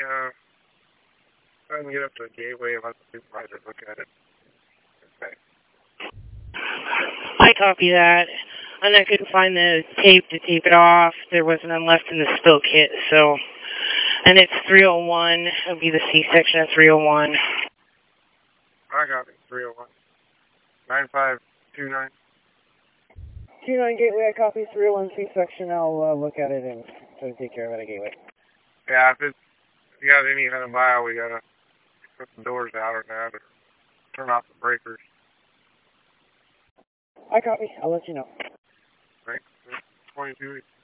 try and get up to the gateway and let the supervisor look at it. Okay. I copy that. And I couldn't find the tape to tape it off. There wasn't none left in the spill kit, so. And it's 301. It'll be the C-section of 301. I got it. 301. 9529. 29 gateway, I copy 301 C-section. I'll look at it and try to take care of it at gateway. Yeah, if you got any kind of bio, we gotta put the doors out or that, or turn off the breakers. I copy. I'll let you know. Right. 22.